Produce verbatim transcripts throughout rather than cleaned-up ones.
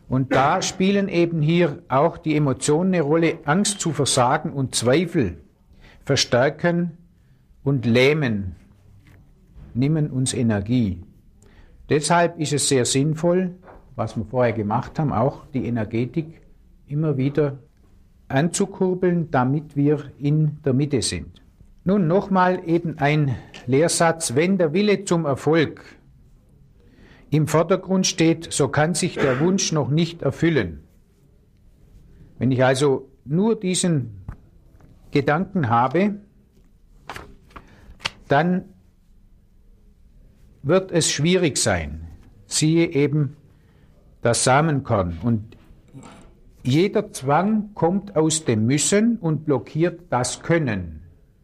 Und da spielen eben hier auch die Emotionen eine Rolle. Angst zu versagen und Zweifel verstärken und lähmen, nehmen uns Energie. Deshalb ist es sehr sinnvoll, was wir vorher gemacht haben, auch die Energetik immer wieder anzukurbeln, damit wir in der Mitte sind. Nun nochmal eben ein Lehrsatz: Wenn der Wille zum Erfolg im Vordergrund steht, so kann sich der Wunsch noch nicht erfüllen. Wenn ich also nur diesen Gedanken habe, dann wird es schwierig sein. Siehe eben das Samenkorn. Und jeder Zwang kommt aus dem Müssen und blockiert das Können.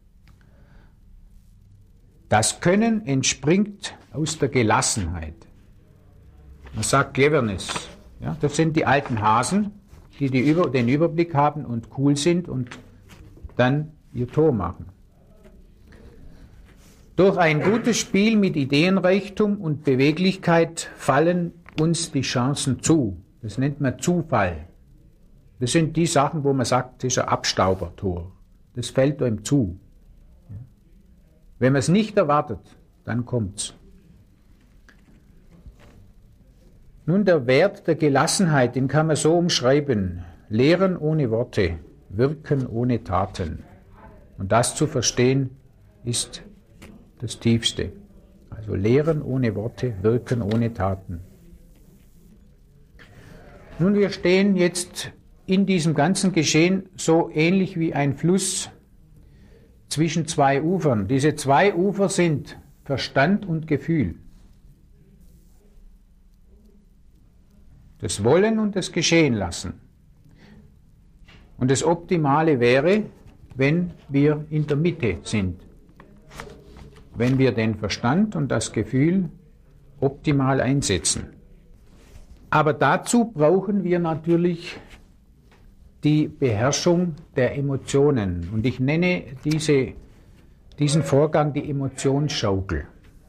Das Können entspringt aus der Gelassenheit. Man sagt Cleverness. Ja, das sind die alten Hasen, die, die über, den Überblick haben und cool sind und dann ihr Tor machen. Durch ein gutes Spiel mit Ideenreichtum und Beweglichkeit fallen uns die Chancen zu. Das nennt man Zufall. Das sind die Sachen, wo man sagt, das ist ein Abstaubertor. Das fällt einem zu. Wenn man es nicht erwartet, dann kommt's. Nun, der Wert der Gelassenheit, den kann man so umschreiben: Lehren ohne Worte, wirken ohne Taten. Und das zu verstehen, ist das Tiefste. Also Lehren ohne Worte, wirken ohne Taten. Nun, wir stehen jetzt in diesem ganzen Geschehen so ähnlich wie ein Fluss zwischen zwei Ufern. Diese zwei Ufer sind Verstand und Gefühl. Das Wollen und das Geschehen lassen. Und das Optimale wäre, wenn wir in der Mitte sind. Wenn wir den Verstand und das Gefühl optimal einsetzen. Aber dazu brauchen wir natürlich die Beherrschung der Emotionen. Und ich nenne diese, diesen Vorgang die Emotionsschaukel.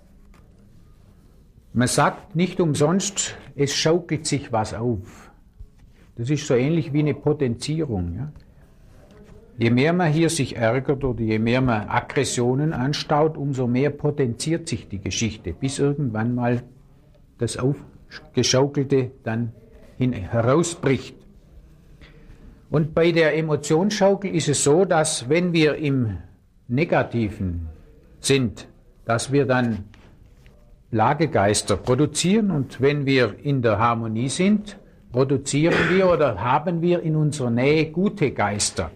Man sagt nicht umsonst, es schaukelt sich was auf. Das ist so ähnlich wie eine Potenzierung. Ja? Je mehr man hier sich ärgert oder je mehr man Aggressionen anstaut, umso mehr potenziert sich die Geschichte, bis irgendwann mal das Aufgeschaukelte dann hin, herausbricht. Und bei der Emotionsschaukel ist es so, dass wenn wir im Negativen sind, dass wir dann Plagegeister produzieren, und wenn wir in der Harmonie sind, produzieren wir oder haben wir in unserer Nähe gute Geister.